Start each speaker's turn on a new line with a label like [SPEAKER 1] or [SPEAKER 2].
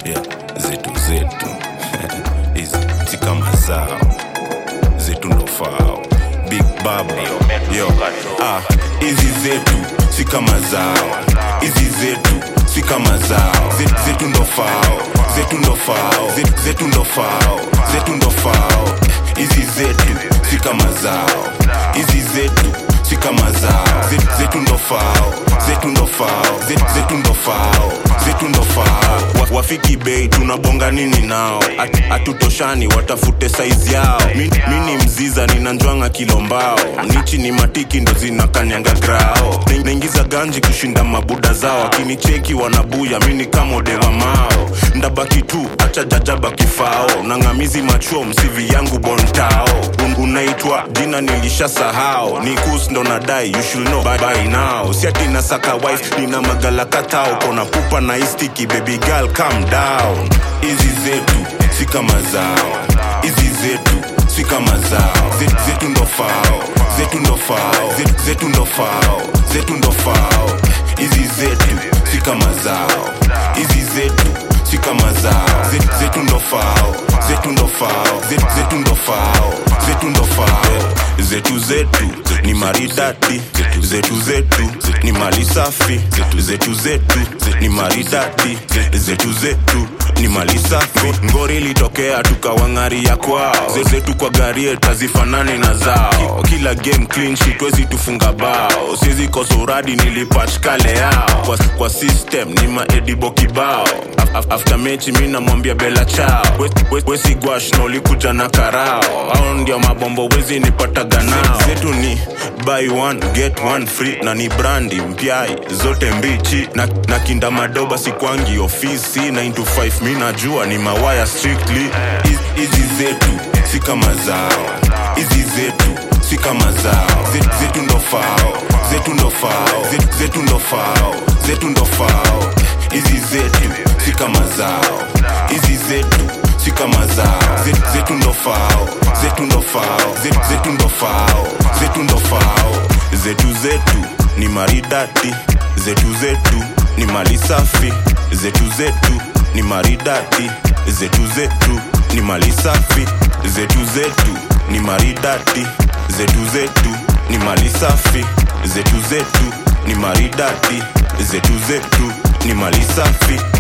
[SPEAKER 1] Yeah, zetu hizi si kama zao, zetu ndo fao. Big Baba, yo, hizi zetu si kama zao, hizi zetu si kama zao. Zetu ndo fao, zetu ndo fao, zetu ndo fao, zetu ndo fao. Hizi zetu si kama zao, hizi zetu si kama zao. Zetu ndo fao, zetu ndo fao, zetu ndo fao, zetu ndo fao. Wafiki bei tunabonga nini nao, atutoshani watafute size yao. Mini mziza ninanjwanga kilombao, nichi ni matiki ndo zinakanyanga grao. Naingiza ganji kushinda mabuda zao, akinicheki wanabuya mini kama dewa mao. Ndabaki tu acha jajaba kifao, nangamizi machuo msivi yangu bontao. Unaitwa jina nilisha sahau, ni kus ndo nadai you should know by now. Siati nasaka wife nina magala katao, kona pupa na istiki baby girl calm down. Hizi zetu si kama zao, hizi zetu si kama zao. Zetu ndo fao, zetu ndo fao, zetu ndo fao, zetu ndo fao. Hizi zetu si kama zao, hizi zetu si kama zao. Zetu ndo fao, zetu ndo fao, zetu ndo fao, zetu ndo fao. Zetu ni maridadi, zetu ni mali safi. Zetu ni maridadi, zetu ni mali safi. Ngori litokea tukawangaria kwao, zetu kwa gari tazifanani na zao. Kila game clean sheet wezi tufunga bao, sizi kosoradi nilipatch kale yao. Kwa system ni maedibo kibao, after mechi mina mwambia bela chao. Wezi gwash na ulikuja na karao, hao ndio mabombo wezi nipata ganao. Zetu ni buy one get one free, na ni brandi mpiai zote mbichi. Na kinda madoba sikwangi ofisi, 9 to 5 mina jua ni mawaya strictly. Hizi zetu si kama zao, hizi zetu si kama zao. Zetu ndo fao, zetu ndo fao, zetu ndo fao, zetu ndo fao. Hizi zetu si kama zao, hizi zetu si kama zao. Zetu ndo fao, zetu ndo fao, zetu ndo fao, zetu ndo fao. Zetu ni maridadi, zetu ni mali safi. Zetu ni maridadi, zetu ni mali safi. Zetu ni maridadi, zetu ni mali safi. Zetu ni maridadi, zetu ni mali safi.